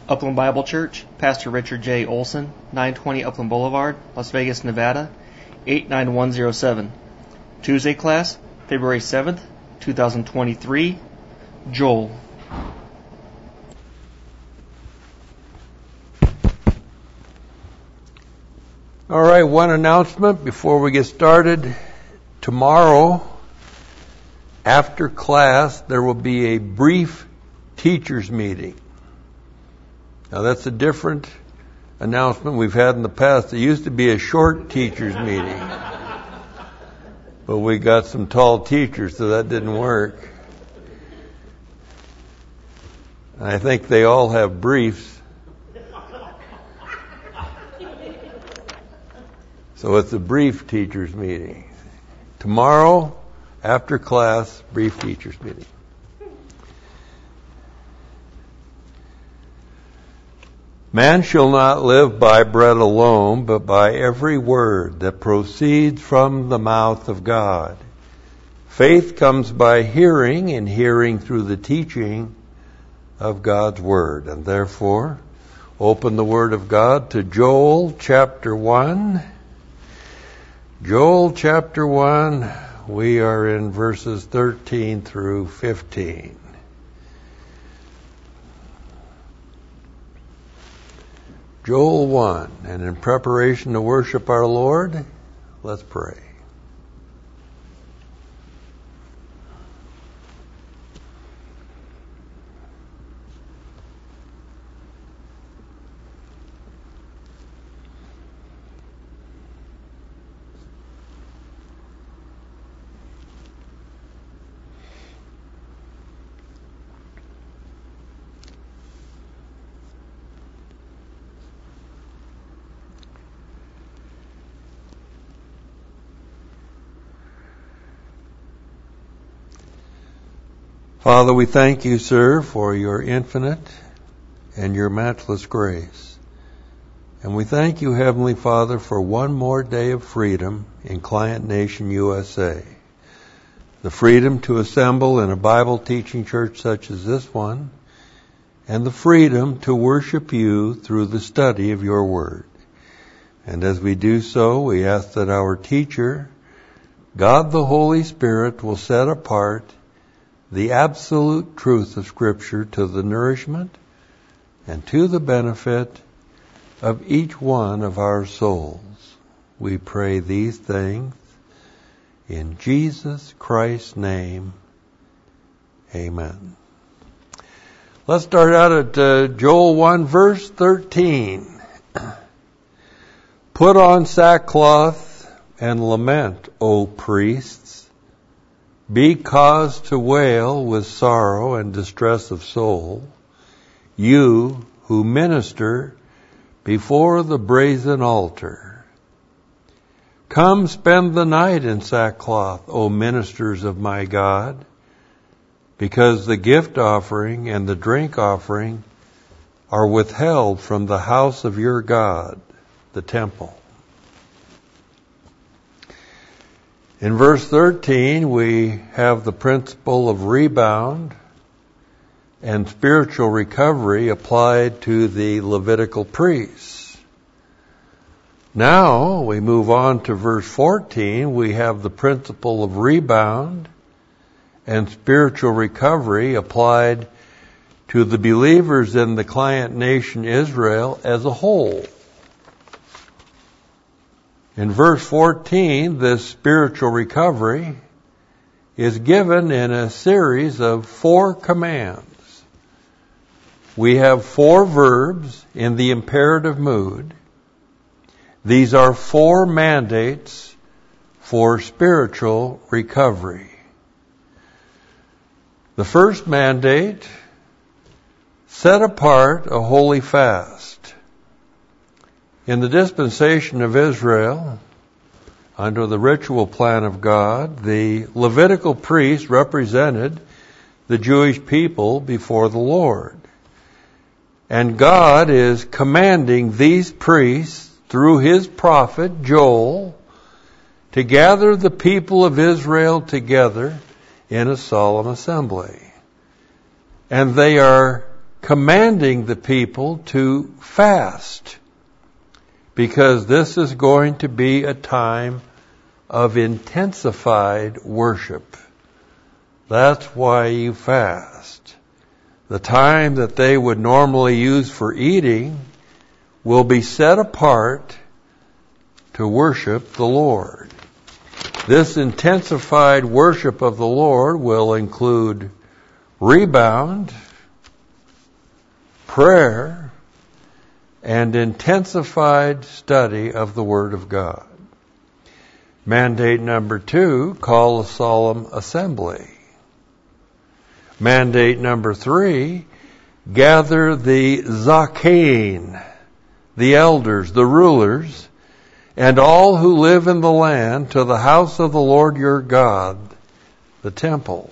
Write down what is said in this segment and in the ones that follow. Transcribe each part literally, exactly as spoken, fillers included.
Upland Bible Church, Pastor Richard J. Olson, nine twenty Upland Boulevard, Las Vegas, Nevada, eight nine one zero seven. Tuesday class, February seventh, twenty twenty-three, Joel. All right, one announcement before we get started. Tomorrow, after class, there will be a brief teachers meeting. Now, that's a different announcement we've had in the past. There used to be a short teachers meeting, but we got some tall teachers, so that didn't work. I think they all have briefs. So it's a brief teachers meeting. Tomorrow, after class, brief teachers meeting. Man shall not live by bread alone, but by every word that proceeds from the mouth of God. Faith comes by hearing, and hearing through the teaching of God's Word. And therefore, open the Word of God to Joel chapter one. Joel chapter one, we are in verses thirteen through fifteen. Joel one, and in preparation to worship our Lord, let's pray. Father, we thank you, sir, for your infinite and your matchless grace. And we thank you, Heavenly Father, for one more day of freedom in Client Nation, U S A. The freedom to assemble in a Bible teaching church such as this one, and the freedom to worship you through the study of your word. And as we do so, we ask that our teacher, God the Holy Spirit, will set apart the absolute truth of Scripture to the nourishment and to the benefit of each one of our souls. We pray these things in Jesus Christ's name. Amen. Let's start out at uh, Joel one, verse thirteen. Put on sackcloth and lament, O priests. Be caused to wail with sorrow and distress of soul, you who minister before the brazen altar. Come spend the night in sackcloth, O ministers of my God, because the gift offering and the drink offering are withheld from the house of your God, the temple. In verse thirteen, we have the principle of rebound and spiritual recovery applied to the Levitical priests. Now we move on to verse fourteen. We have the principle of rebound and spiritual recovery applied to the believers in the client nation Israel as a whole. In verse fourteen, this spiritual recovery is given in a series of four commands. We have four verbs in the imperative mood. These are four mandates for spiritual recovery. The first mandate, set apart a holy fast. In the dispensation of Israel, under the ritual plan of God, the Levitical priests represented the Jewish people before the Lord. And God is commanding these priests through his prophet Joel to gather the people of Israel together in a solemn assembly. And they are commanding the people to fast, because this is going to be a time of intensified worship. That's why you fast. The time that they would normally use for eating will be set apart to worship the Lord. This intensified worship of the Lord will include rebound, prayer, and intensified study of the Word of God. Mandate number two, call a solemn assembly. Mandate number three, gather the Zakein, the elders, the rulers, and all who live in the land to the house of the Lord your God, the temple.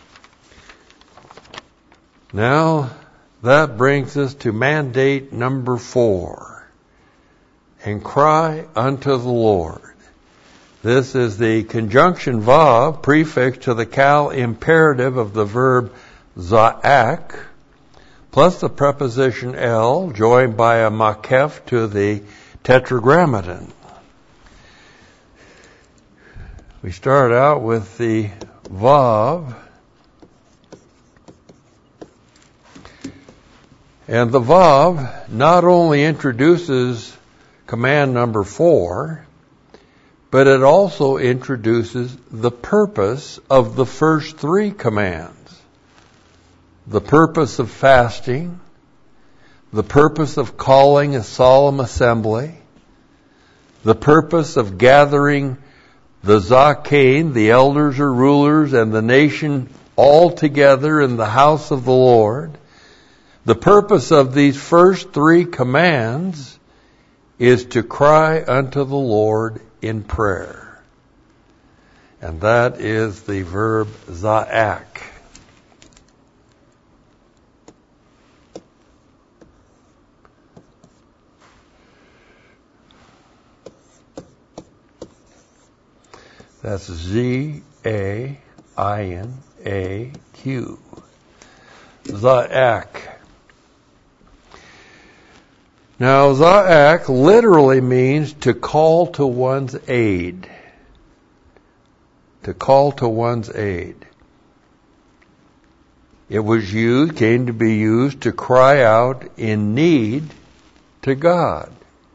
Now, that brings us to mandate number four, and cry unto the Lord. This is the conjunction vav prefix to the cal imperative of the verb za'ak, plus the preposition el, joined by a makef to the tetragrammaton. We start out with the vav, and the vav not only introduces command number four, but it also introduces the purpose of the first three commands. The purpose of fasting, the purpose of calling a solemn assembly, the purpose of gathering the Zakein, the elders or rulers, and the nation all together in the house of the Lord. The purpose of these first three commands is to cry unto the Lord in prayer. And that is the verb za'ak. That's Z A I N A Q. Za'ak. Now, za'ak literally means to call to one's aid. To call to one's aid. It was used, came to be used to cry out in need to God.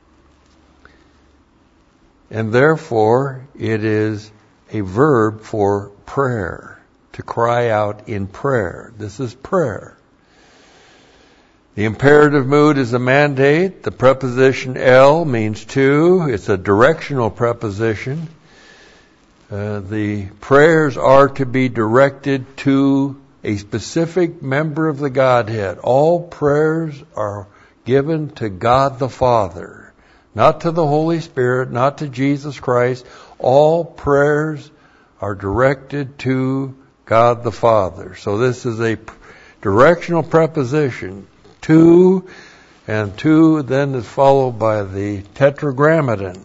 And therefore, it is a verb for prayer. To cry out in prayer. This is prayer. The imperative mood is a mandate. The preposition el means to. It's a directional preposition. Uh, the prayers are to be directed to a specific member of the Godhead. All prayers are given to God the Father, not to the Holy Spirit, not to Jesus Christ. All prayers are directed to God the Father. So this is a directional preposition. To, and to then is followed by the tetragrammaton.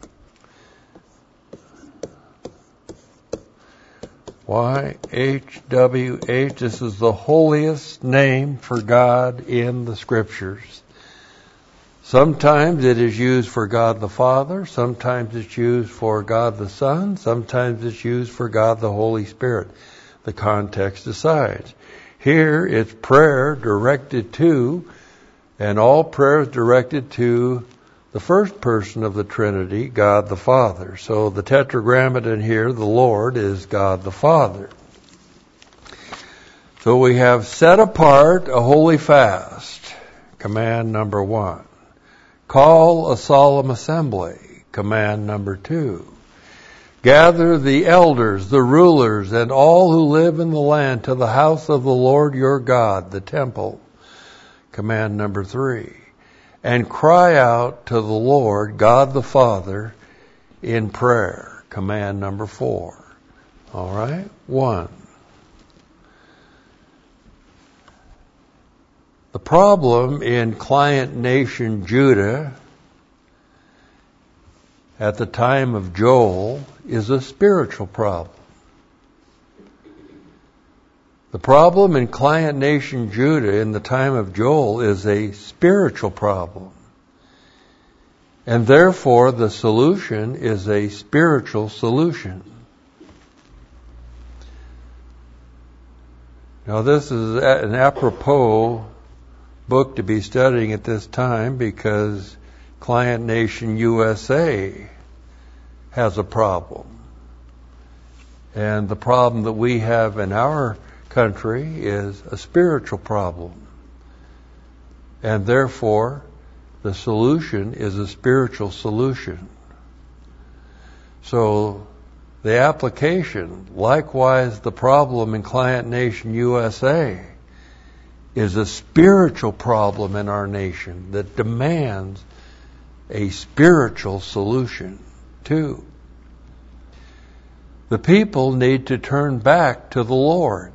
Y H W H. This is the holiest name for God in the Scriptures. Sometimes it is used for God the Father. Sometimes it's used for God the Son. Sometimes it's used for God the Holy Spirit. The context decides. Here it's prayer directed to, and all prayer is directed to the first person of the Trinity, God the Father. So the tetragrammaton here, the Lord, is God the Father. So we have set apart a holy fast, command number one. Call a solemn assembly, command number two. Gather the elders, the rulers, and all who live in the land to the house of the Lord your God, the temple. Command number three. And cry out to the Lord, God the Father, in prayer. Command number four. All right? One. The problem in client nation Judah at the time of Joel is a spiritual problem. The problem in client nation Judah in the time of Joel is a spiritual problem. And therefore, the solution is a spiritual solution. Now, this is an apropos book to be studying at this time because client nation U S A has a problem. And the problem that we have in our country is a spiritual problem. And therefore, the solution is a spiritual solution. So, the application, likewise the problem in client nation U S A, is a spiritual problem in our nation that demands a spiritual solution too. The people need to turn back to the Lord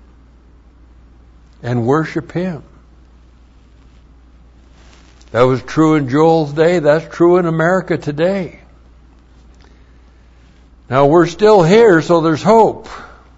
and worship Him. That was true in Joel's day. That's true in America today. Now we're still here, so there's hope.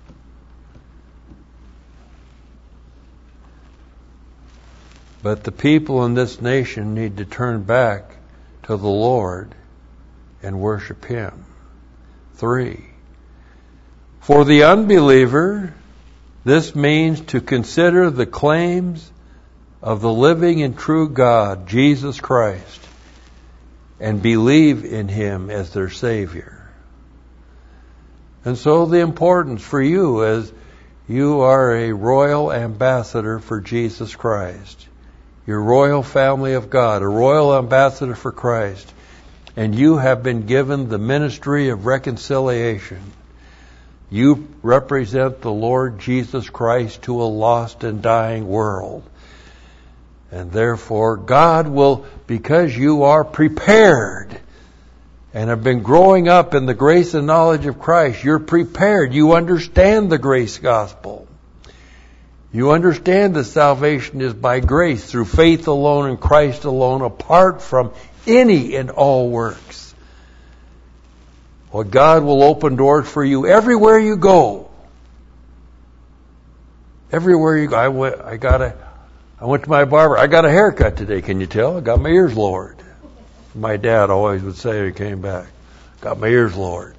But the people in this nation need to turn back to the Lord and worship Him. Three. For the unbeliever, this means to consider the claims of the living and true God, Jesus Christ, and believe in Him as their Savior. And so the importance for you is you are a royal ambassador for Jesus Christ. You're royal family of God, a royal ambassador for Christ. And you have been given the ministry of reconciliation. You represent the Lord Jesus Christ to a lost and dying world. And therefore, God will, because you are prepared and have been growing up in the grace and knowledge of Christ, you're prepared. You understand the grace gospel. You understand that salvation is by grace through faith alone in Christ alone, apart from any and all works. Well, God will open doors for you everywhere you go. Everywhere you go. I went, I got a, I went to my barber. I got a haircut today. Can you tell? I got my ears lowered. My dad always would say when he came back, got my ears lowered.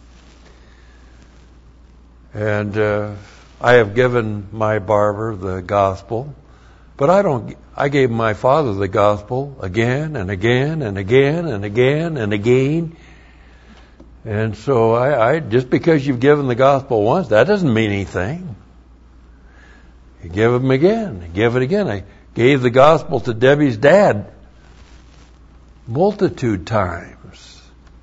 And uh, I have given my barber the gospel, but I don't. I gave my father the gospel again and again and again and again and again. And so I, I just because you've given the gospel once, that doesn't mean anything. You give them again, you give it again. I gave the gospel to Debbie's dad multitude times.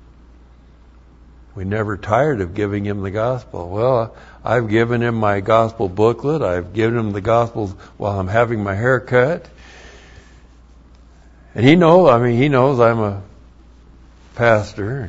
We never tired of giving him the gospel. Well, I've given him my gospel booklet. I've given him the gospel while I'm having my hair cut. And he knows, I mean, he knows I'm a pastor.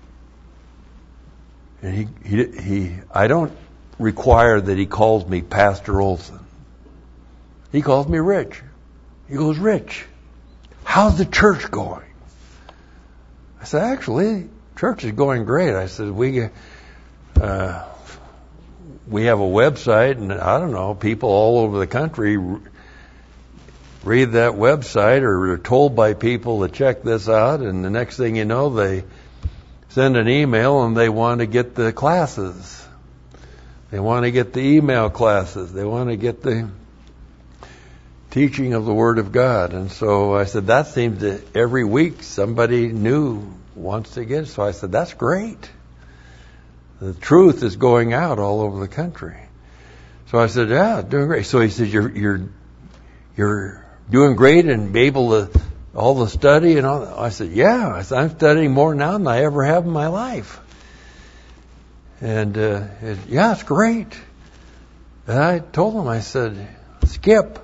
And he, he, he, I don't require that he calls me Pastor Olson. He calls me Rich. He goes, Rich, how's the church going? I said, actually, church is going great. I said, we, uh, we have a website, and I don't know, people all over the country read that website or are told by people to check this out, and the next thing you know, they send an email and they want to get the classes. They want to get the email classes. They want to get the teaching of the Word of God. And so I said, that seems that every week somebody new wants to get it. So I said, that's great. The truth is going out all over the country. So I said, yeah, doing great. So he said, you're, you're, you're doing great and be able to, all the study and all that. I said, yeah, I said, I'm studying more now than I ever have in my life. And, uh, it, yeah, it's great. And I told him, I said, Skip,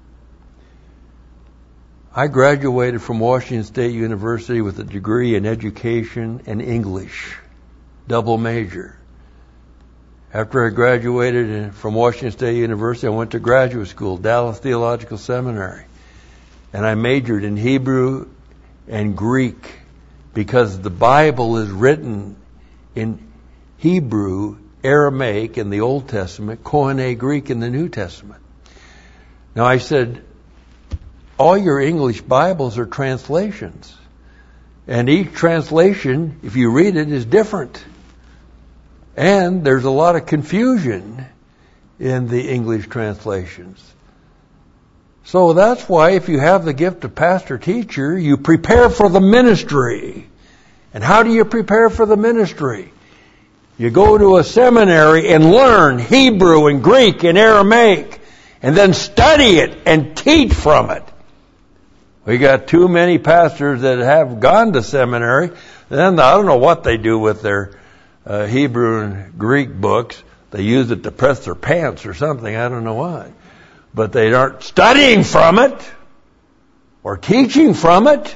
I graduated from Washington State University with a degree in education and English, double major. After I graduated from Washington State University, I went to graduate school, Dallas Theological Seminary. And I majored in Hebrew and Greek because the Bible is written in Hebrew Aramaic in the Old Testament, Koine Greek in the New Testament. Now I said, all your English Bibles are translations. And each translation, if you read it, is different. And there's a lot of confusion in the English translations. So that's why if you have the gift of pastor-teacher, you prepare for the ministry. And how do you prepare for the ministry? You go to a seminary and learn Hebrew and Greek and Aramaic, and then study it and teach from it. We got too many pastors that have gone to seminary. Then I don't know what they do with their uh, Hebrew and Greek books. They use it to press their pants or something. I don't know why. But they aren't studying from it or teaching from it.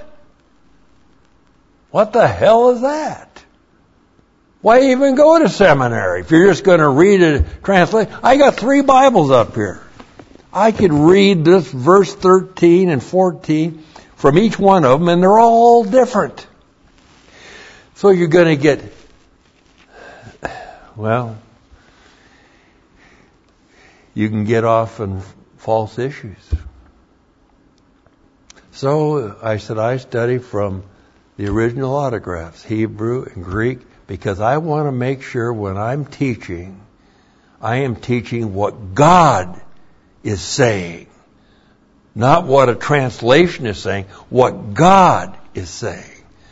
What the hell is that? Why even go to seminary if you're just going to read it, translate? I got three Bibles up here. I could read this verse thirteen and fourteen from each one of them, and they're all different. So you're going to get, well, you can get off on false issues. So I said I study from the original autographs, Hebrew and Greek, because I want to make sure when I'm teaching, I am teaching what God is saying. Not what a translation is saying, what God is saying.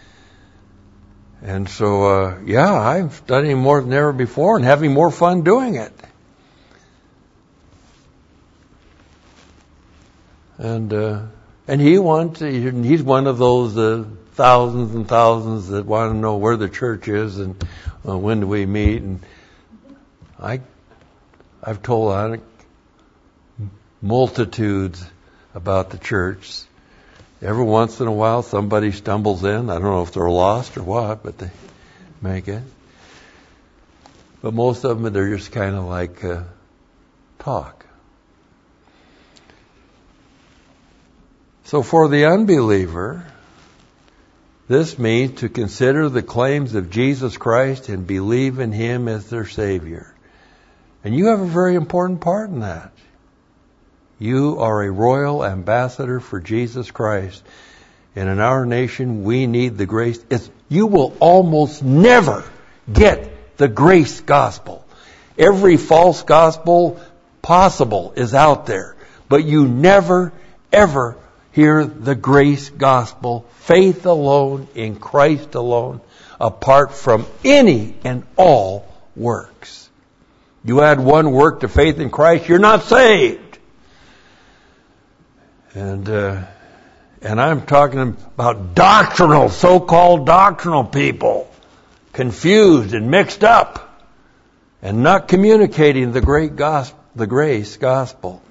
And so, uh, yeah, I'm studying more than ever before and having more fun doing it. And uh, and he wants, he's one of those uh, thousands and thousands that want to know where the church is and uh, when do we meet. And I, I've told Anik multitudes about the church. Every once in a while somebody stumbles in. I don't know if they're lost or what, but they make it. But most of them, they're just kind of like uh, talk. So for the unbeliever, this means to consider the claims of Jesus Christ and believe in Him as their Savior. And you have a very important part in that. You are a royal ambassador for Jesus Christ. And in our nation, we need the grace. It's, you will almost never get the grace gospel. Every false gospel possible is out there. But you never, ever hear the grace gospel, faith alone, in Christ alone, apart from any and all works. You add one work to faith in Christ, you're not saved. And uh, and I'm talking about doctrinal, so-called doctrinal people, confused and mixed up, and not communicating the great gospel, the grace gospel.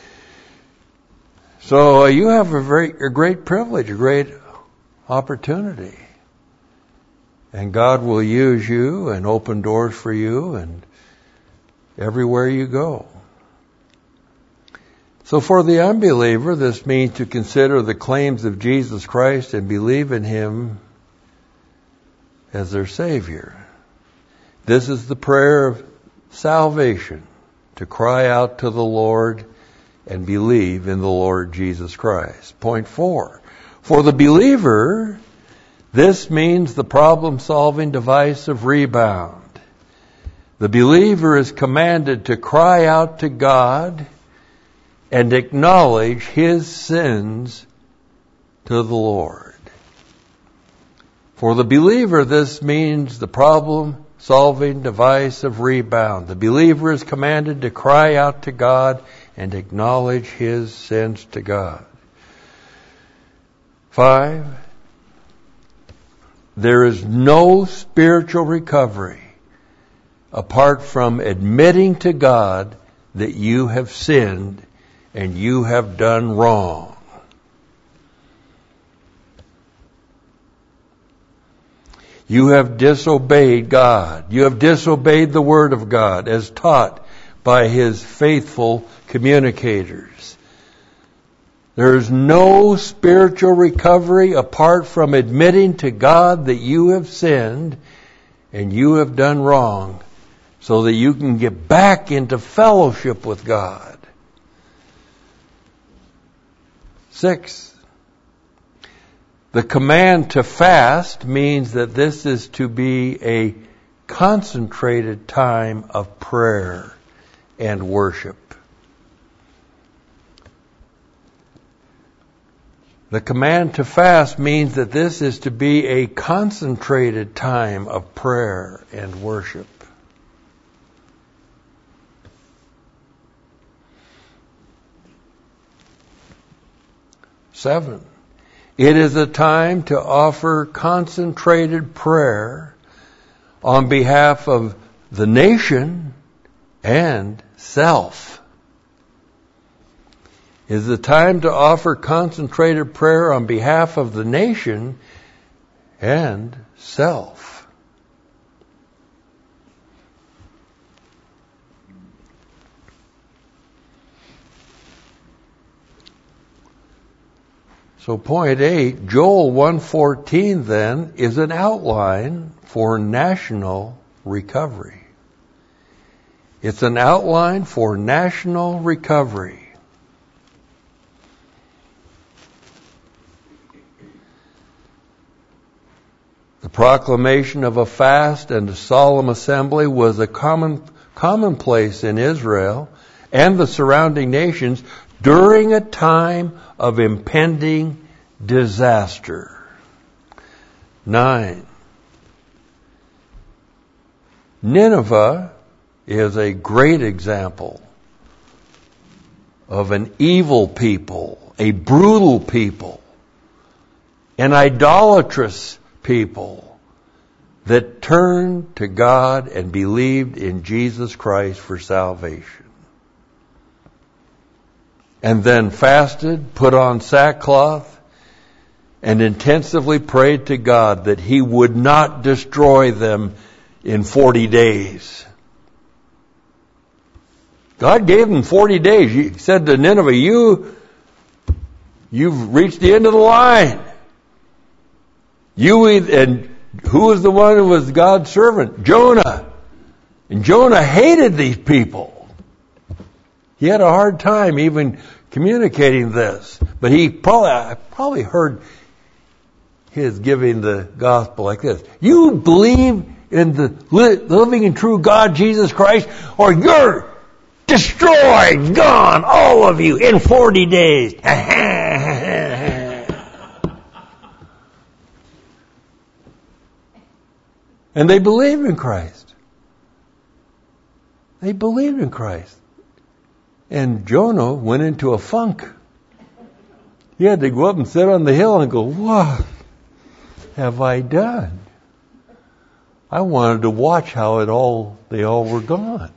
So uh, you have a very a great privilege, a great opportunity, and God will use you and open doors for you, and everywhere you go. So for the unbeliever, this means to consider the claims of Jesus Christ and believe in Him as their Savior. This is the prayer of salvation, to cry out to the Lord and believe in the Lord Jesus Christ. Point four. For the believer, this means the problem-solving device of rebound. The believer is commanded to cry out to God and acknowledge his sins to the Lord. For the believer, this means the problem-solving device of rebound. The believer is commanded to cry out to God and acknowledge his sins to God. Five, there is no spiritual recovery apart from admitting to God that you have sinned and you have done wrong. You have disobeyed God. You have disobeyed the Word of God as taught by His faithful communicators. There is no spiritual recovery apart from admitting to God that you have sinned and you have done wrong. so that you can get back into fellowship with God. Six, the command to fast means that this is to be a concentrated time of prayer and worship. The command to fast means that this is to be a concentrated time of prayer and worship. Seven, it is a time to offer concentrated prayer on behalf of the nation and self. It is a time to offer concentrated prayer on behalf of the nation and self. So point eight, Joel one fourteen then is an outline for national recovery. It's an outline for national recovery. The proclamation of a fast and a solemn assembly was a common commonplace in Israel and the surrounding nations during a time of impending disaster. Nine. Nineveh is a great example of an evil people, a brutal people, an idolatrous people that turned to God and believed in Jesus Christ for salvation. And then fasted, put on sackcloth, and intensively prayed to God that He would not destroy them in forty days. God gave them forty days. He said to Nineveh, you, you've reached the end of the line. You and who was the one who was God's servant? Jonah. And Jonah hated these people. He had a hard time even communicating this. But he probably, I probably heard his giving the gospel like this. You believe in the living and true God, Jesus Christ, or you're destroyed, gone, all of you, in forty days. And they believed in Christ. They believed in Christ. And Jonah went into a funk. He had to go up and sit on the hill and go, what have I done? I wanted to watch how it all, they all were gone.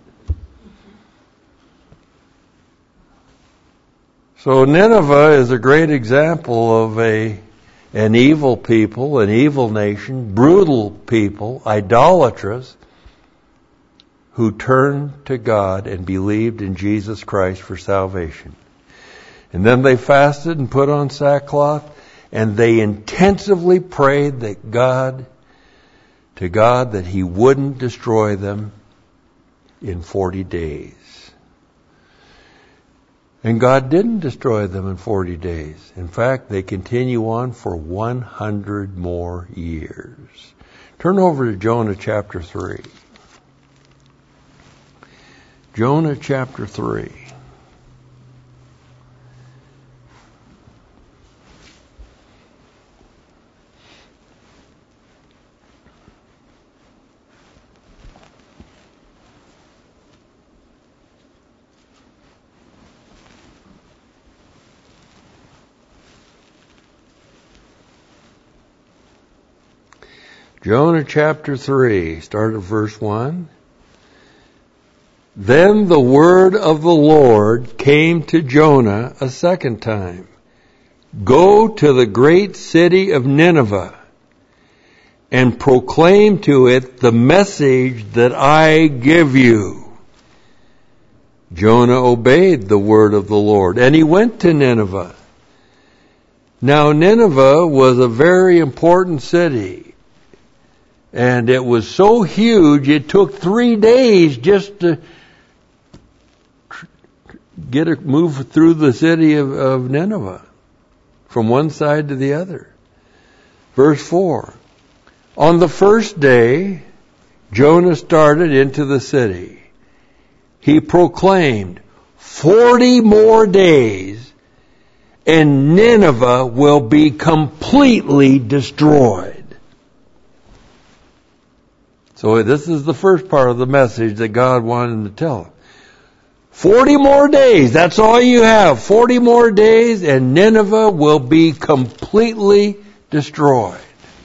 So Nineveh is a great example of a an evil people, an evil nation, brutal people, idolatrous, who turned to God and believed in Jesus Christ for salvation. And then they fasted and put on sackcloth, and they intensively prayed that God, to God, that He wouldn't destroy them in forty days. And God didn't destroy them in forty days. In fact, they continue on for one hundred more years. Turn over to Jonah chapter three. Jonah chapter three. Jonah chapter three, start at verse one. Then the word of the Lord came to Jonah a second time. Go to the great city of Nineveh and proclaim to it the message that I give you. Jonah obeyed the word of the Lord, and he went to Nineveh. Now Nineveh was a very important city. And it was so huge, it took three days just to get a move through the city of, of Nineveh, from one side to the other. Verse four. On the first day, Jonah started into the city. He proclaimed, forty more days, and Nineveh will be completely destroyed. So this is the first part of the message that God wanted him to tell him. Forty more days, that's all you have. Forty more days and Nineveh will be completely destroyed.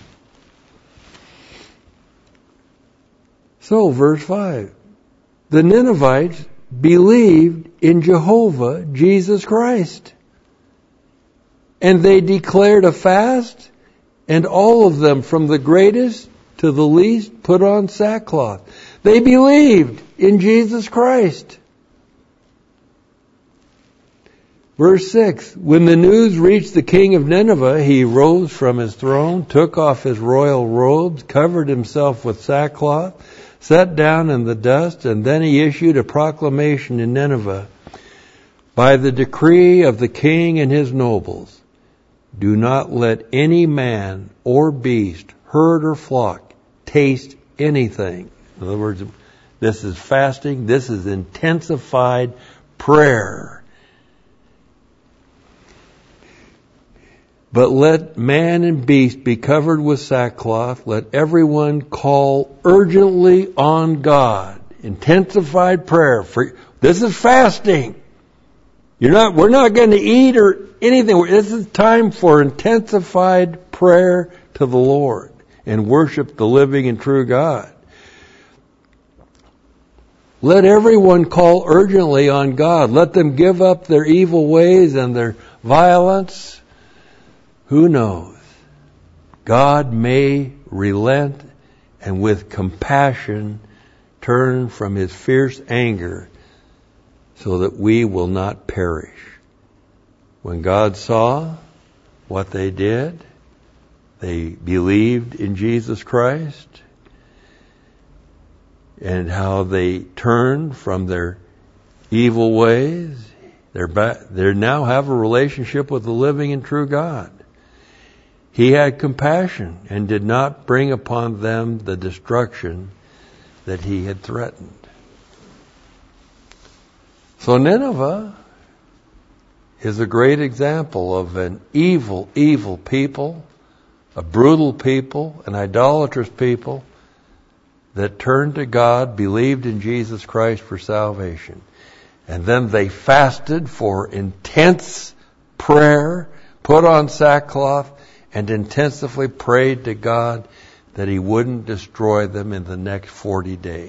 So, verse five. The Ninevites believed in Jehovah, Jesus Christ. And they declared a fast, and all of them, from the greatest to the least, put on sackcloth. They believed in Jesus Christ. Verse six, when the news reached the king of Nineveh, he rose from his throne, took off his royal robes, covered himself with sackcloth, sat down in the dust, and then he issued a proclamation in Nineveh, by the decree of the king and his nobles, do not let any man or beast, herd or flock, taste anything. In other words, this is fasting, this is intensified prayer. But let man and beast be covered with sackcloth. Let everyone call urgently on God. Intensified prayer. For, this is fasting. You're not, we're not going to eat or anything. This is time for intensified prayer to the Lord and worship the living and true God. Let everyone call urgently on God. Let them give up their evil ways and their violence. Who knows? God may relent and with compassion turn from his fierce anger so that we will not perish. When God saw what they did, they believed in Jesus Christ, and how they turned from their evil ways. They're back, they now have a relationship with the living and true God. He had compassion and did not bring upon them the destruction that he had threatened. So Nineveh is a great example of an evil, evil people, a brutal people, an idolatrous people that turned to God, believed in Jesus Christ for salvation. And then they fasted for intense prayer, put on sackcloth, and intensively prayed to God that he wouldn't destroy them in the next forty days.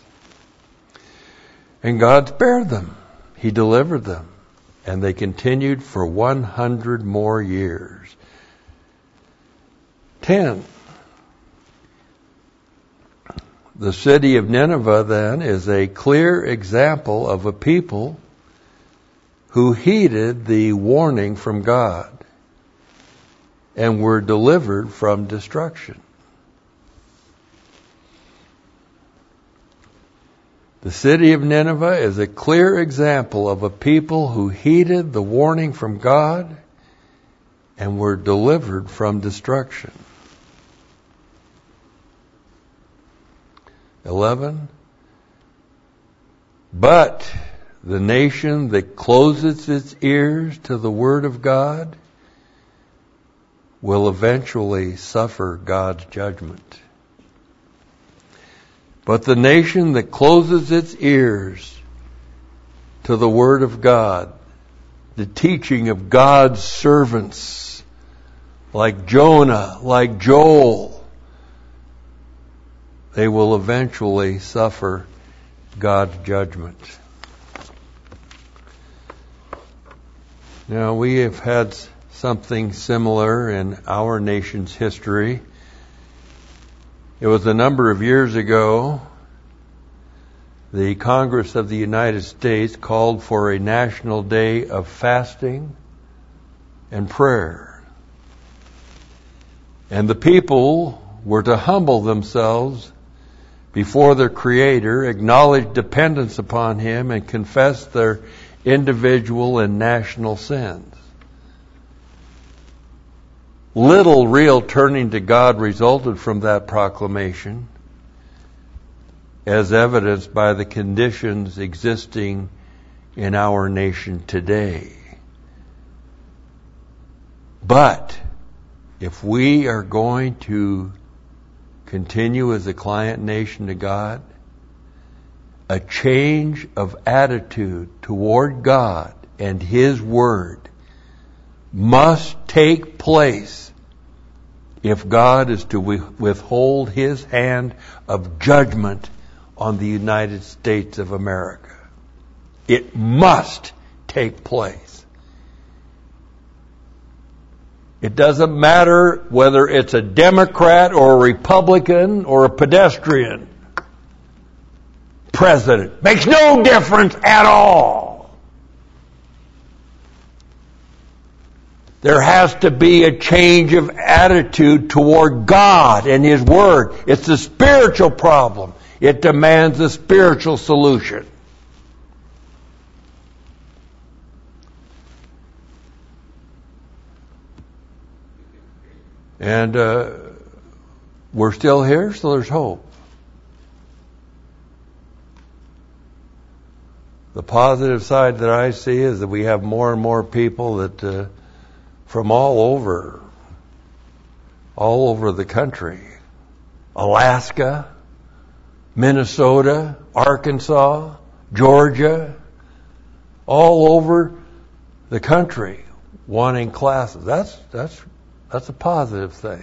And God spared them. He delivered them. And they continued for one hundred more years. Ten. The city of Nineveh, then, is a clear example of a people who heeded the warning from God and were delivered from destruction. The city of Nineveh is a clear example of a people who heeded the warning from God and were delivered from destruction. Eleven. But the nation that closes its ears to the word of God will eventually suffer God's judgment. But the nation that closes its ears to the word of God, the teaching of God's servants, like Jonah, like Joel, they will eventually suffer God's judgment. Now, we have had something similar in our nation's history. It was a number of years ago, the Congress of the United States called for a national day of fasting and prayer. And the people were to humble themselves before their Creator, acknowledge dependence upon Him, and confess their individual and national sins. Little real turning to God resulted from that proclamation, as evidenced by the conditions existing in our nation today. But if we are going to continue as a client nation to God, a change of attitude toward God and His Word must take place if God is to withhold His hand of judgment on the United States of America. It must take place. It doesn't matter whether it's a Democrat or a Republican or a pedestrian president. Makes no difference at all. There has to be a change of attitude toward God and His Word. It's a spiritual problem. It demands a spiritual solution. And uh, we're still here, so there's hope. The positive side that I see is that we have more and more people that uh, from all over, all over the country, Alaska, Minnesota, Arkansas, Georgia, all over the country wanting classes. That's that's that's a positive thing.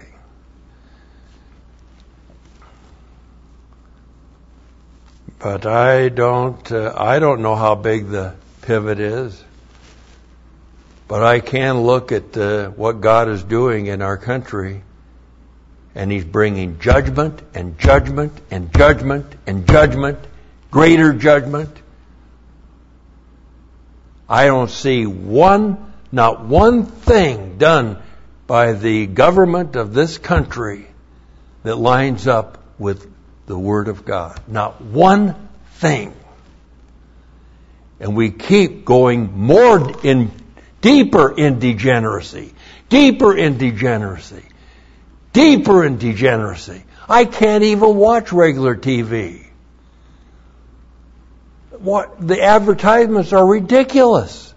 But I don't uh, I don't know how big the pivot is. But I can look at uh, what God is doing in our country, and He's bringing judgment and judgment and judgment and judgment, greater judgment. I don't see one, not one thing done by the government of this country that lines up with the Word of God. Not one thing. And we keep going more in, deeper in degeneracy, deeper in degeneracy, deeper in degeneracy. I can't even watch regular T V. What, the advertisements are ridiculous.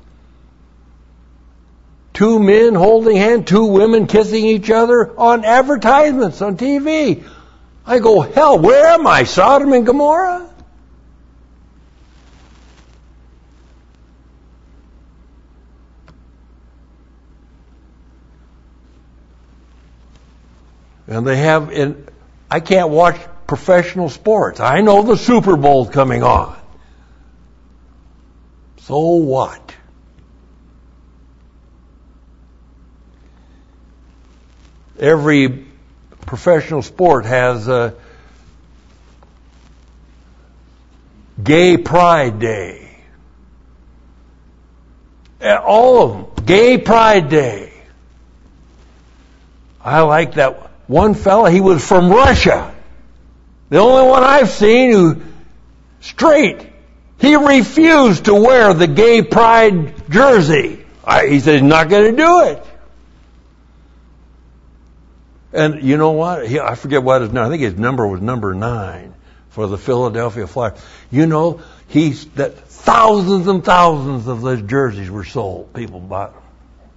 Two men holding hands, two women kissing each other on advertisements on T V. I go, hell, where am I? Sodom and Gomorrah? And they have, in, I can't watch professional sports. I know the Super Bowl's coming on. So what? Every professional sport has a Gay Pride Day. All of them. Gay Pride Day. I like that one fella. He was from Russia. The only one I've seen who straight. He refused to wear the Gay Pride jersey. I, he said he's not going to do it. And you know what? He, I forget what his number. I think his number was number nine for the Philadelphia Flyers. You know, he's that thousands and thousands of those jerseys were sold. People bought them.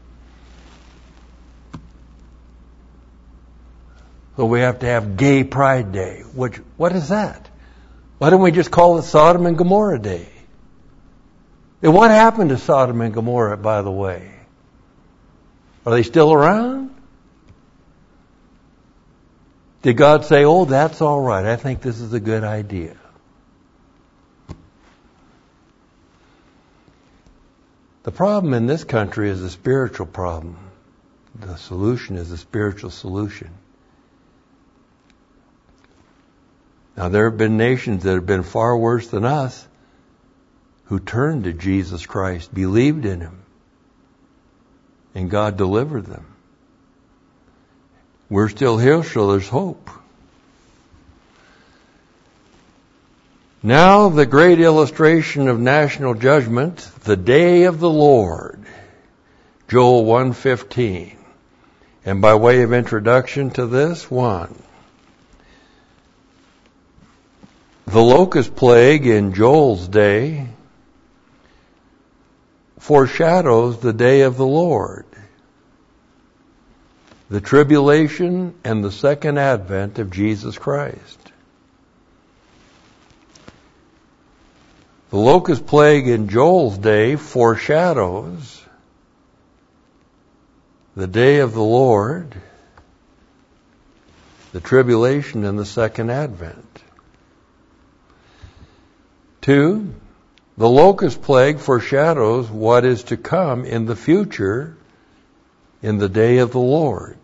So we have to have Gay Pride Day. Which, what is that? Why don't we just call it Sodom and Gomorrah Day? And what happened to Sodom and Gomorrah, by the way? Are they still around? Did God say, oh, that's all right, I think this is a good idea? The problem in this country is a spiritual problem. The solution is a spiritual solution. Now, there have been nations that have been far worse than us who turned to Jesus Christ, believed in Him, and God delivered them. We're still here, so there's hope. Now the great illustration of national judgment, the day of the Lord. Joel one fifteen. And by way of introduction to this, one. The locust plague in Joel's day foreshadows the day of the Lord, the tribulation and the second advent of Jesus Christ. The locust plague in Joel's day foreshadows the day of the Lord, the tribulation and the second advent. Two, the locust plague foreshadows what is to come in the future in the day of the Lord.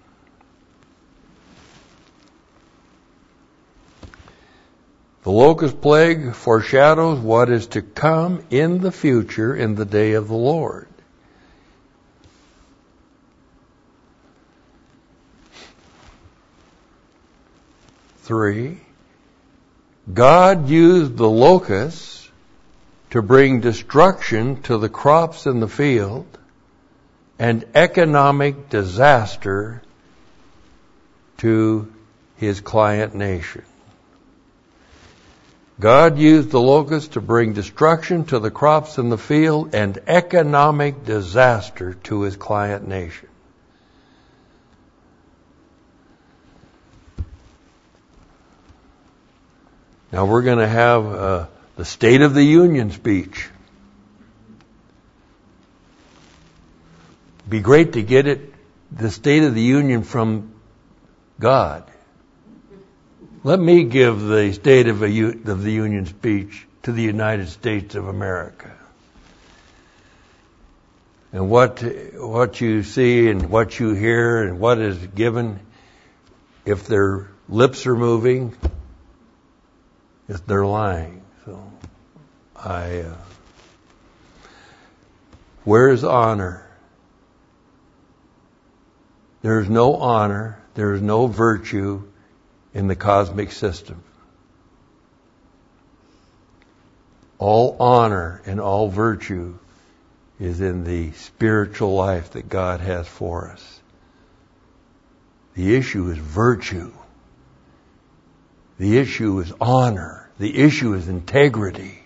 The locust plague foreshadows what is to come in the future in the day of the Lord. Three, God used the locusts to bring destruction to the crops in the field and economic disaster to his client nation. God used the locusts to bring destruction to the crops in the field and economic disaster to his client nation. Now we're going to have uh, the State of the Union speech. Be great to get it, the State of the Union from God. Let me give the State of, a, of the Union speech to the United States of America. And what what you see and what you hear and what is given, if their lips are moving, if they're lying. So, I. Uh, where is honor? There is no honor. There is no virtue in the cosmic system. All honor and all virtue is in the spiritual life that God has for us. The issue is virtue. The issue is honor. The issue is integrity.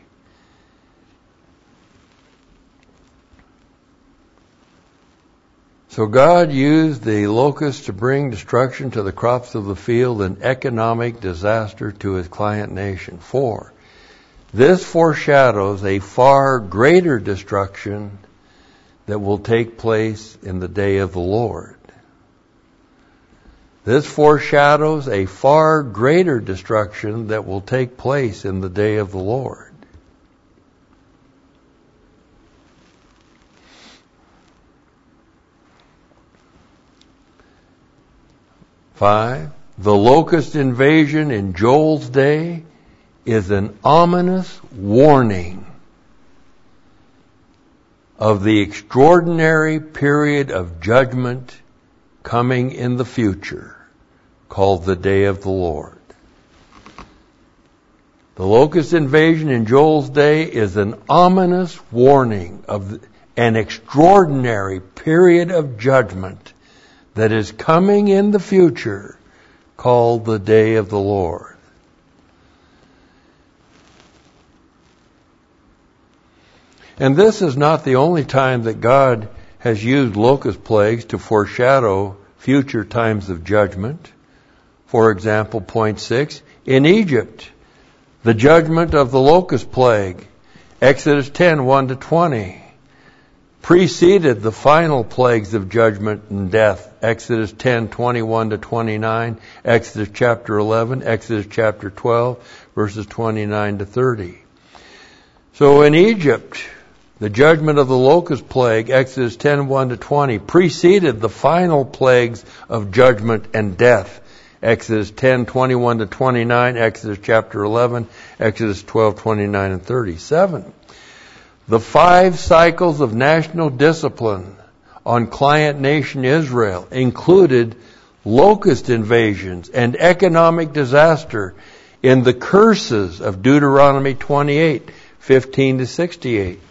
So God used the locusts to bring destruction to the crops of the field and economic disaster to his client nation. Four, this foreshadows a far greater destruction that will take place in the day of the Lord. This foreshadows a far greater destruction that will take place in the day of the Lord. Five, the locust invasion in Joel's day is an ominous warning of the extraordinary period of judgment coming in the future, called the day of the Lord. The locust invasion in Joel's day is an ominous warning of an extraordinary period of judgment that is coming in the future, called the day of the Lord. And this is not the only time that God has used locust plagues to foreshadow future times of judgment. For example, point six, in Egypt, the judgment of the locust plague, Exodus ten, one to twenty, preceded the final plagues of judgment and death, Exodus ten, twenty-one to twenty-nine, Exodus chapter eleven, Exodus chapter twelve, verses twenty-nine to thirty. So in Egypt, the judgment of the locust plague, Exodus ten, one to twenty, preceded the final plagues of judgment and death, Exodus ten, twenty-one to twenty-nine, Exodus chapter eleven, Exodus twelve, twenty-nine and thirty-seven. The five cycles of national discipline on client nation Israel included locust invasions, and economic disaster in the curses of Deuteronomy twenty-eight, fifteen to sixty-eight.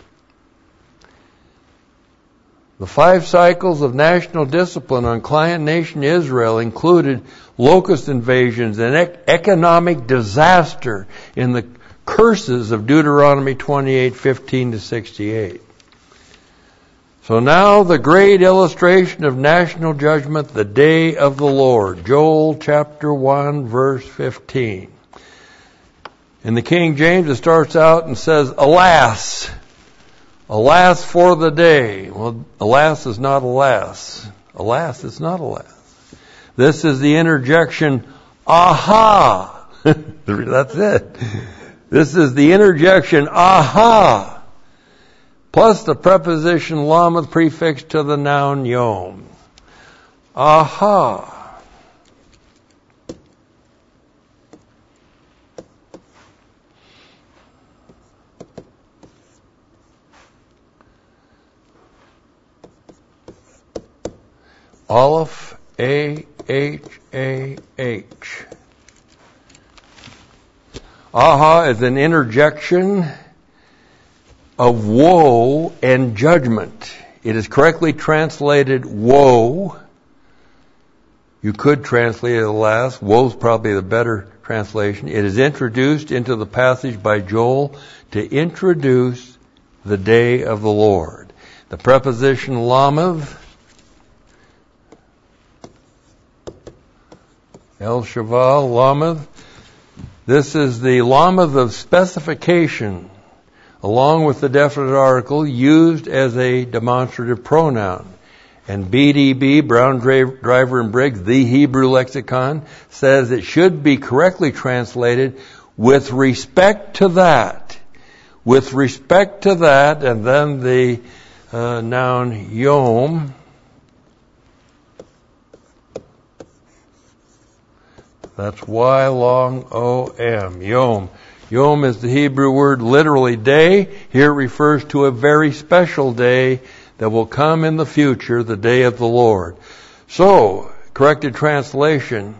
The five cycles of national discipline on client nation Israel included locust invasions and ec- economic disaster in the curses of Deuteronomy twenty-eight, fifteen to sixty-eight. So now the great illustration of national judgment, the day of the Lord. Joel chapter one, verse fifteen. In the King James, it starts out and says, alas, alas for the day. Well, alas is not alas. Alas, it's not alas. This is the interjection, aha. That's it. This is the interjection, aha, plus the preposition lameth prefixed to the noun yom. Aha. Aleph, A, H, A, H. Aha is an interjection of woe and judgment. It is correctly translated woe. You could translate it alas. Woe is probably the better translation. It is introduced into the passage by Joel to introduce the day of the Lord. The preposition lameth, El Shaval, lameth. This is the lameth of specification, along with the definite article, used as a demonstrative pronoun. And B D B, Brown, Driver, and Briggs, the Hebrew lexicon, says it should be correctly translated with respect to that. With respect to that, and then the uh, noun yom. That's Y long O M, yom. Yom is the Hebrew word literally day. Here it refers to a very special day that will come in the future, the day of the Lord. So, corrected translation,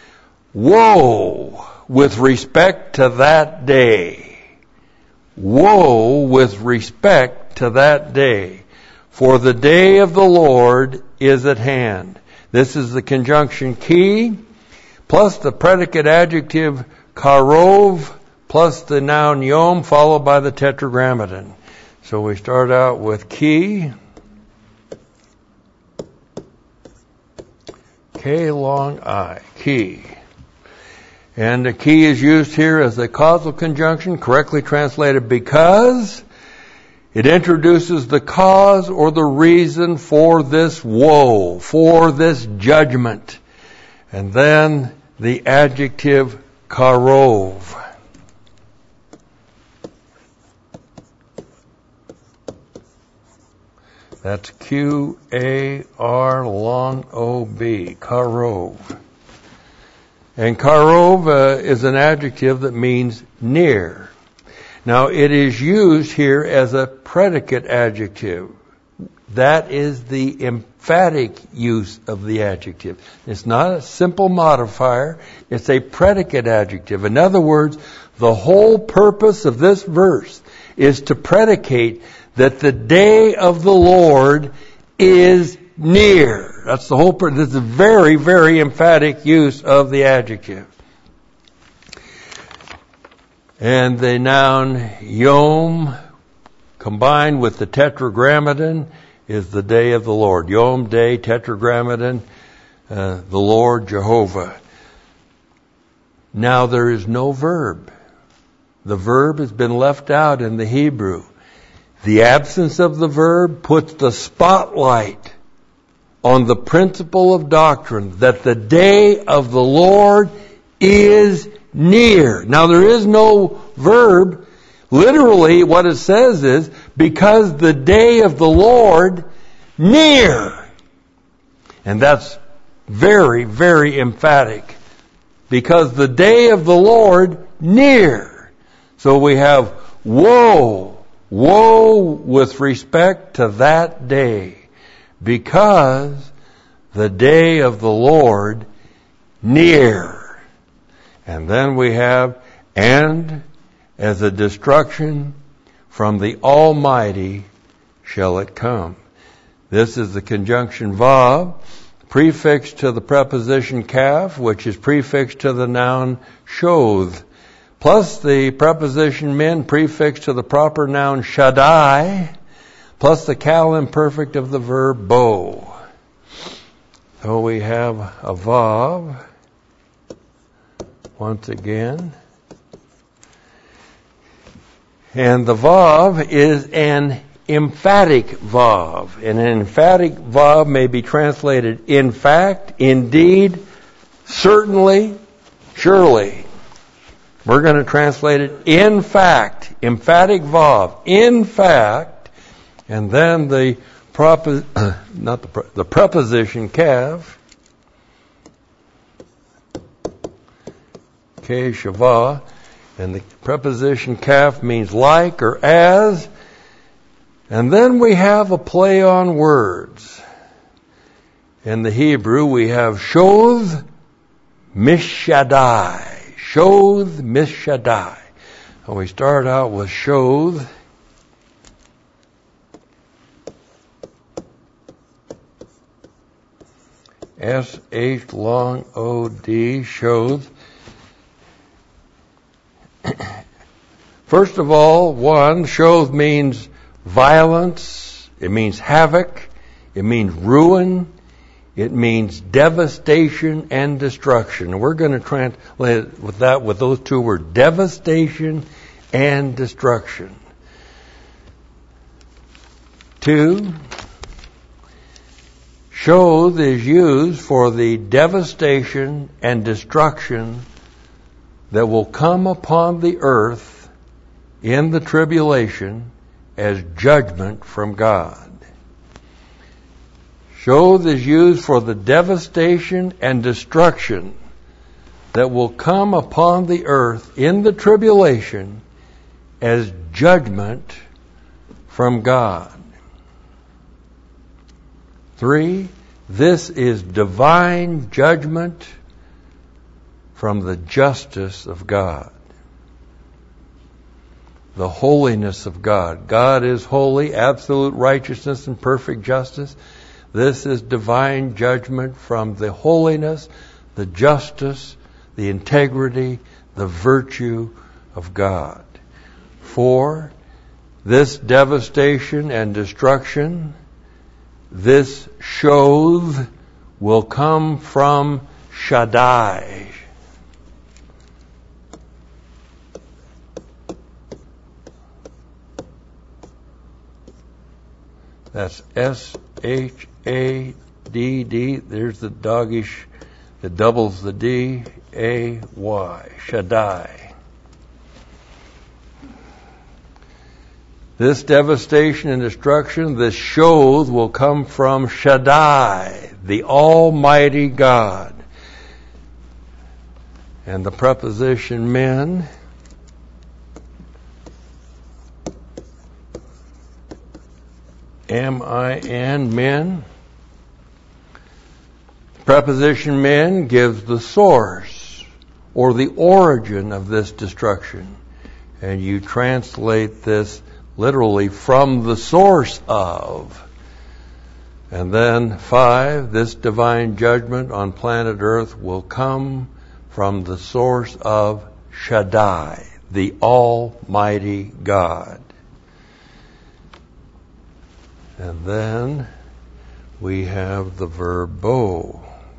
woe with respect to that day. Woe with respect to that day. For the day of the Lord is at hand. This is the conjunction ki, plus the predicate adjective karov, plus the noun yom, followed by the tetragrammaton. So we start out with ki, K long I, ki. And the ki is used here as a causal conjunction, correctly translated because. It introduces the cause or the reason for this woe, for this judgment. And then the adjective karov. That's Q A R long O B, karov. And karov uh, is an adjective that means near. Now it is used here as a predicate adjective. That is the emphatic use of the adjective. It's not a simple modifier. It's a predicate adjective. In other words, the whole purpose of this verse is to predicate that the day of the Lord is near. That's the whole purpose. This is a very, very emphatic use of the adjective. And the noun yom combined with the tetragrammaton is the day of the Lord. Yom, day, tetragrammaton, uh, the Lord, Jehovah. Now there is no verb. The verb has been left out in the Hebrew. The absence of the verb puts the spotlight on the principle of doctrine that the day of the Lord is near. Now there is no verb. Literally what it says is, because the day of the Lord near. And that's very, very emphatic. Because the day of the Lord near. So we have woe, woe with respect to that day. Because the day of the Lord near. And then we have, and as a destruction from the Almighty shall it come. This is the conjunction vav, prefixed to the preposition kaf, which is prefixed to the noun shoth, plus the preposition min, prefixed to the proper noun shaddai, plus the cal imperfect of the verb bo. So we have a vav, once again. And the vav is an emphatic vav. And an emphatic vav may be translated in fact, indeed, certainly, surely. We're going to translate it in fact, emphatic vav, in fact, and then the propos, not the the preposition kav, ke shava, and the preposition kaf means like or as, and then we have a play on words. In the Hebrew, we have shoth mishadai. Shoth mishadai. And we start out with shoth. S H long O D, shoth. First of all, one, shoth means violence, it means havoc, it means ruin, it means devastation and destruction. And we're going to translate it with that, with those two words, devastation and destruction. Two, shoth is used for the devastation and destruction that will come upon the earth in the tribulation as judgment from God. Shoth is used for the devastation and destruction that will come upon the earth in the tribulation as judgment from God. Three, this is divine judgment from the justice of God. The holiness of God. God is holy, absolute righteousness and perfect justice. This is divine judgment from the holiness, the justice, the integrity, the virtue of God. Four, this devastation and destruction, this shoth will come from Shaddai. That's S H A D D. There's the doggish that doubles the D. A Y. Shaddai. This devastation and destruction, this shoth will come from Shaddai, the Almighty God. And the preposition min, M I N, min. Preposition min gives the source or the origin of this destruction. And you translate this literally from the source of. And then five, this divine judgment on planet Earth will come from the source of Shaddai, the Almighty God. And then we have the verb bo.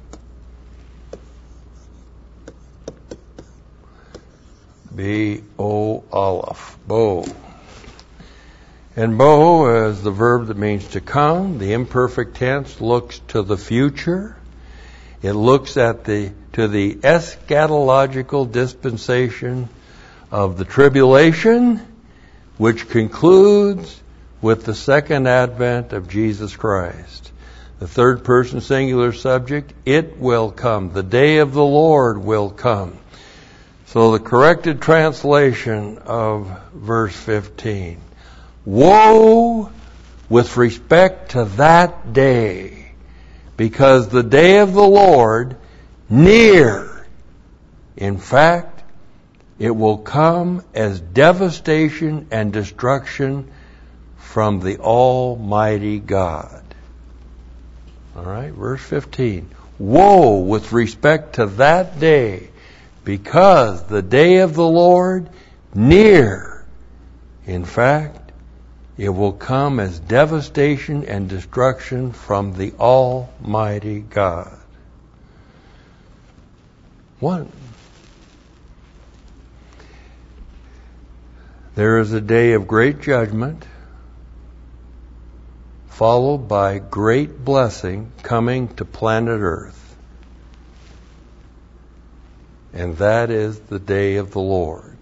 B O Aleph, bo. And bo is the verb that means to come. The imperfect tense looks to the future. It looks at the to the eschatological dispensation of the tribulation, which concludes with the second advent of Jesus Christ. The third person singular subject, it will come. The day of the Lord will come. So the corrected translation of verse fifteen. Woe with respect to that day, because the day of the Lord near. In fact, it will come as devastation and destruction from the Almighty God. All right, verse fifteen. Woe with respect to that day, because the day of the Lord near. In fact, it will come as devastation and destruction from the Almighty God. One. There is a day of great judgment, followed by great blessing coming to planet Earth. And that is the day of the Lord.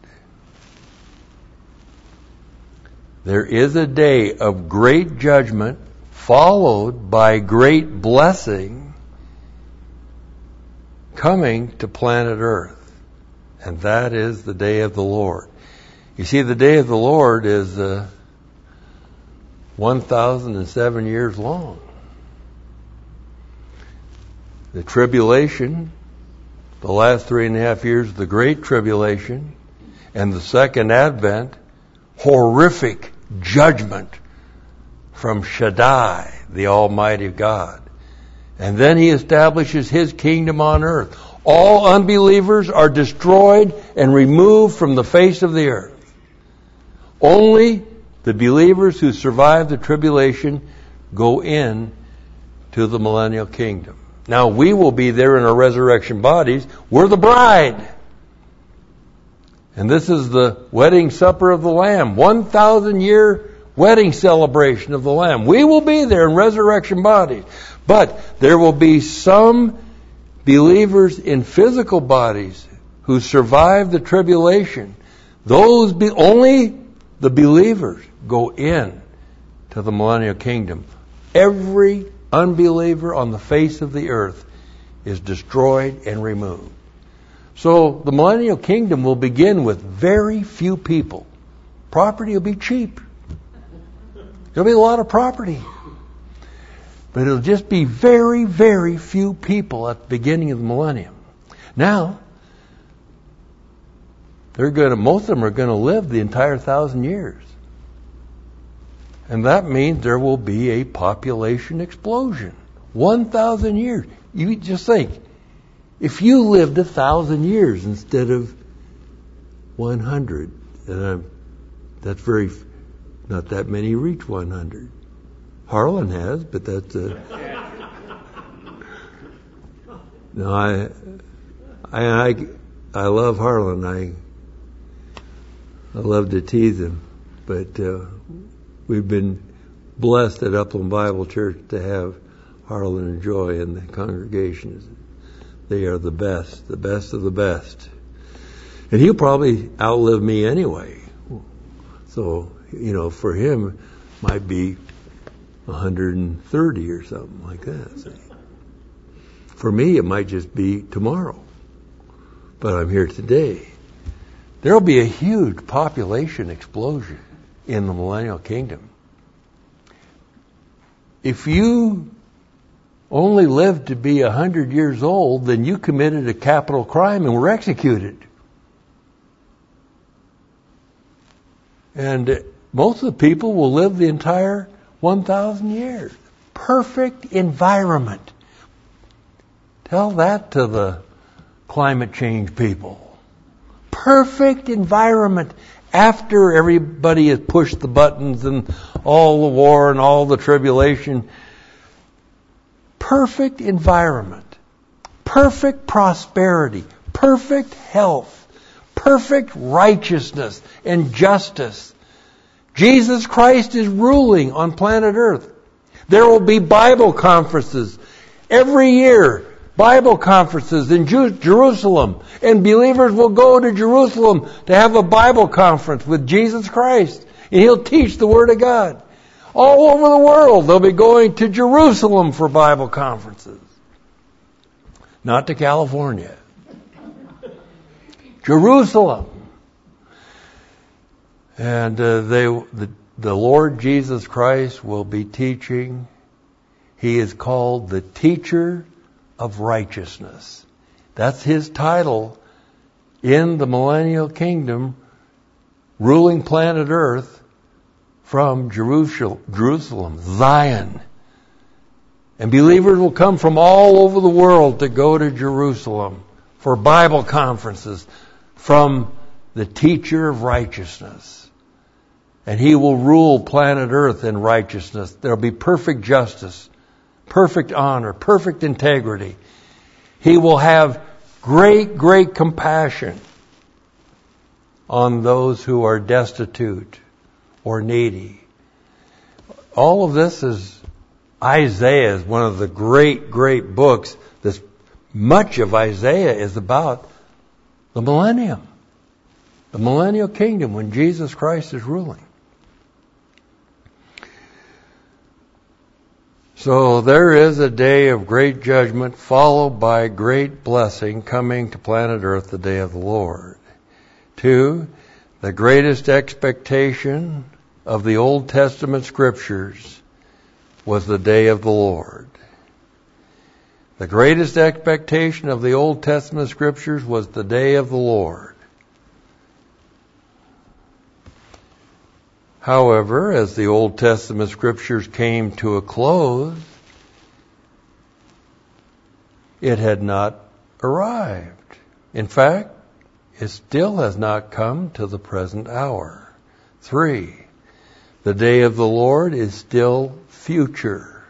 There is a day of great judgment, followed by great blessing coming to planet Earth. And that is the day of the Lord. You see, the day of the Lord is uh, one thousand seven years long. The tribulation, the last three and a half years of the Great Tribulation, and the Second Advent, horrific judgment from Shaddai, the Almighty God. And then He establishes His kingdom on earth. All unbelievers are destroyed and removed from the face of the earth. Only the believers who survive the tribulation go in to the millennial kingdom. Now, we will be there in our resurrection bodies. We're the bride. And this is the wedding supper of the Lamb. one thousand year wedding celebration of the Lamb. We will be there in resurrection bodies. But there will be some believers in physical bodies who survive the tribulation. Those be only the believers go in to the millennial kingdom. Every unbeliever on the face of the earth is destroyed and removed. So the millennial kingdom will begin with very few people. Property will be cheap. There'll be a lot of property. But it'll just be very, very few people at the beginning of the millennium. Now, they're going to, most of them are going to live the entire thousand years. And that means there will be a population explosion. One thousand years. You just think, if you lived a thousand years instead of one hundred, and I'm, that's very, not that many reach one hundred. Harlan has, but that's a... No, I, I, I, I love Harlan. I, I love to tease him, but uh, we've been blessed at Upland Bible Church to have Harlan and Joy in the congregation. They are the best, the best of the best. And he'll probably outlive me anyway. So, you know, for him, might be one hundred thirty or something like that. See? For me, it might just be tomorrow. But I'm here today. There will be a huge population explosion in the millennial kingdom. If you only lived to be one hundred years old, then you committed a capital crime and were executed. And most of the people will live the entire one thousand years. Perfect environment. Tell that to the climate change people. Perfect environment after everybody has pushed the buttons and all the war and all the tribulation. Perfect environment. Perfect prosperity. Perfect health. Perfect righteousness and justice. Jesus Christ is ruling on planet Earth. There will be Bible conferences every year. Bible conferences in Jerusalem. And believers will go to Jerusalem to have a Bible conference with Jesus Christ. And He'll teach the Word of God. All over the world, they'll be going to Jerusalem for Bible conferences. Not to California. Jerusalem. And uh, they, the, the Lord Jesus Christ will be teaching. He is called the teacher of righteousness. That's his title in the millennial kingdom, ruling planet Earth from Jerusalem, Zion. And believers will come from all over the world to go to Jerusalem for Bible conferences from the teacher of righteousness. And he will rule planet Earth in righteousness. There'll be perfect justice, perfect honor, perfect integrity. He will have great, great compassion on those who are destitute or needy. All of this is, Isaiah is one of the great, great books. This, much of Isaiah is about the millennium, the millennial kingdom when Jesus Christ is ruling. So there is a day of great judgment followed by great blessing coming to planet Earth, the day of the Lord. Two, the greatest expectation of the Old Testament scriptures was the day of the Lord. The greatest expectation of the Old Testament scriptures was the day of the Lord. However, as the Old Testament scriptures came to a close, it had not arrived. In fact, it still has not come to the present hour. Three, the day of the Lord is still future.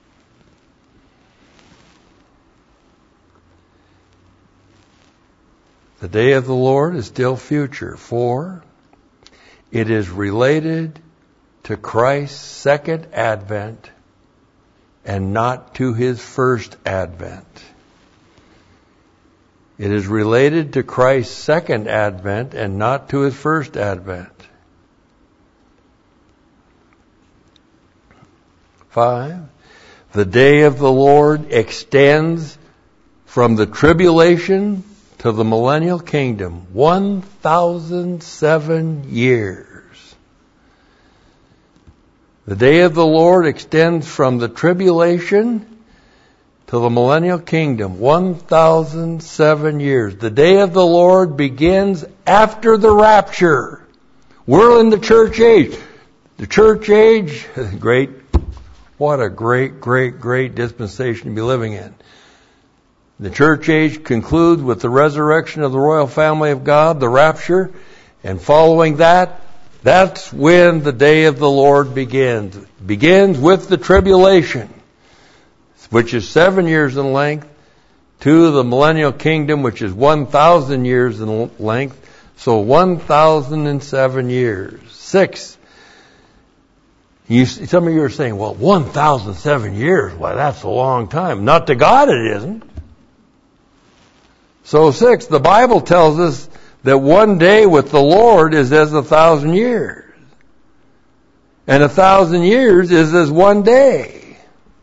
The day of the Lord is still future. Four, it is related to Christ's second advent and not to his first advent. It is related to Christ's second advent and not to his first advent. Five, the day of the Lord extends from the tribulation to the millennial kingdom, one thousand seven years. The day of the Lord extends from the tribulation to the millennial kingdom, one thousand seven years. The day of the Lord begins after the rapture. We're in the church age. The church age, great, what a great, great, great dispensation to be living in. The church age concludes with the resurrection of the royal family of God, the rapture, and following that, that's when the day of the Lord begins. It begins with the tribulation, which is seven years in length, to the millennial kingdom, which is one thousand years in length, so one thousand seven years. Six, you, some of you are saying, well, one thousand seven years, why, that's a long time. Not to God it isn't. So six, the Bible tells us that one day with the Lord is as a thousand years. And a thousand years is as one day.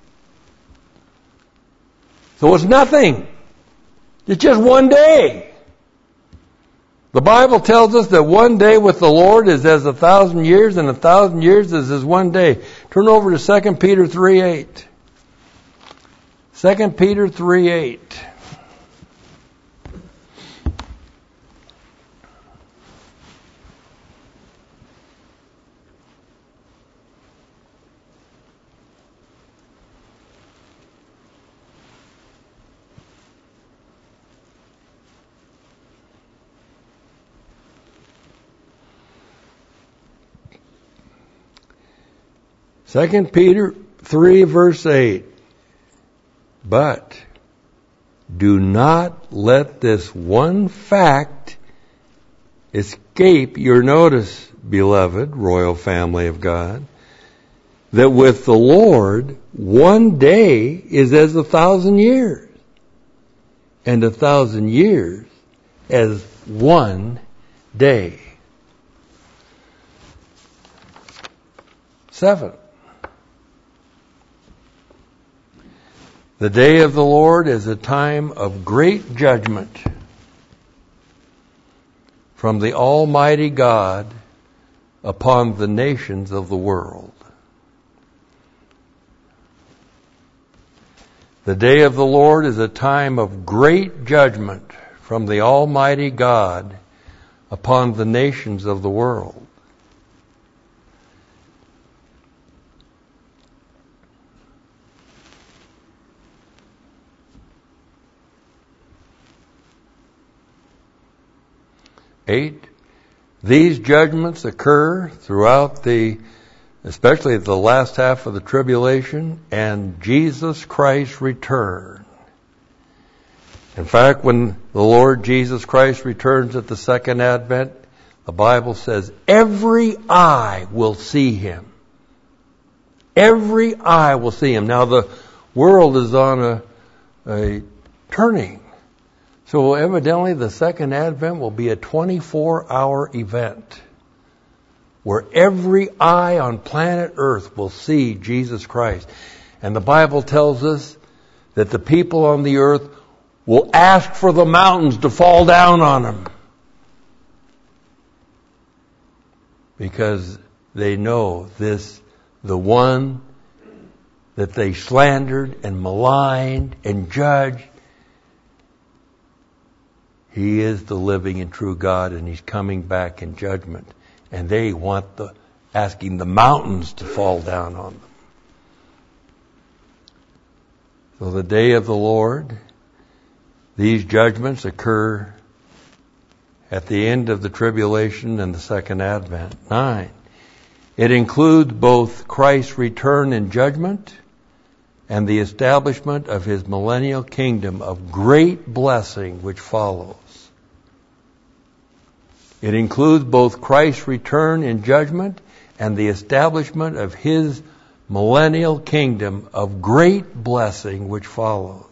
So it's nothing. It's just one day. The Bible tells us that one day with the Lord is as a thousand years, and a thousand years is as one day. Turn over to Second Peter three eight. Second Peter three eight. Second Peter three verse eight. But do not let this one fact escape your notice, beloved royal family of God, that with the Lord one day is as a thousand years, and a thousand years as one day. Seven. The day of the Lord is a time of great judgment from the Almighty God upon the nations of the world. The day of the Lord is a time of great judgment from the Almighty God upon the nations of the world. Eight, these judgments occur throughout the, especially the last half of the tribulation and Jesus Christ's return. In fact, when the Lord Jesus Christ returns at the second advent, the Bible says every eye will see him. Every eye will see him. Now the world is on a, a turning. So evidently the second advent will be a twenty-four hour event where every eye on planet Earth will see Jesus Christ. And the Bible tells us that the people on the earth will ask for the mountains to fall down on them, because they know this, the one that they slandered and maligned and judged, he is the living and true God, and he's coming back in judgment. And they want the, asking the mountains to fall down on them. So the day of the Lord, these judgments occur at the end of the tribulation and the second advent. Nine, it includes both Christ's return in judgment and the establishment of his millennial kingdom of great blessing which follows. It includes both Christ's return in judgment and the establishment of his millennial kingdom of great blessing which follows.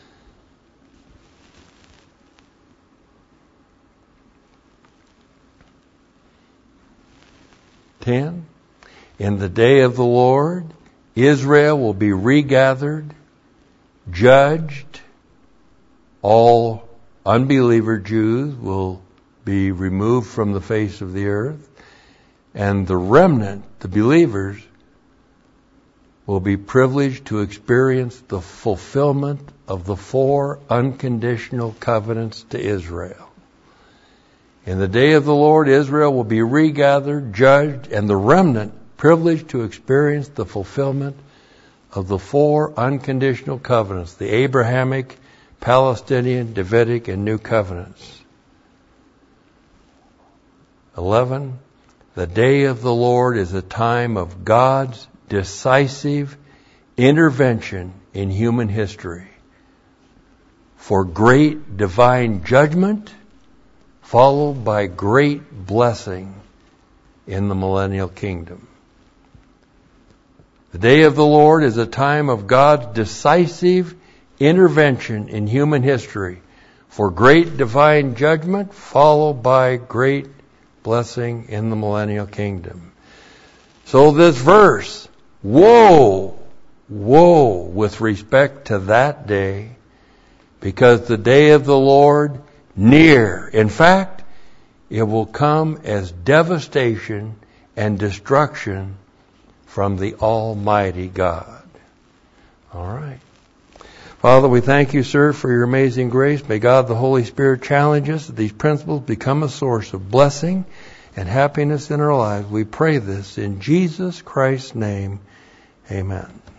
Ten, in the day of the Lord, Israel will be regathered, judged. All unbeliever Jews will be removed from the face of the earth, and the remnant, the believers, will be privileged to experience the fulfillment of the four unconditional covenants to Israel. In the day of the Lord, Israel will be regathered, judged, and the remnant privileged to experience the fulfillment of the four unconditional covenants, the Abrahamic, Palestinian, Davidic, and New Covenants. Eleven, the day of the Lord is a time of God's decisive intervention in human history for great divine judgment, followed by great blessing in the millennial kingdom. The day of the Lord is a time of God's decisive intervention in human history for great divine judgment, followed by great blessing in the millennial kingdom. So this verse, woe, woe with respect to that day, because the day of the Lord near. In fact, it will come as devastation and destruction from the Almighty God. All right. Father, we thank you, sir, for your amazing grace. May God the Holy Spirit challenge us that these principles become a source of blessing and happiness in our lives. We pray this in Jesus Christ's name. Amen.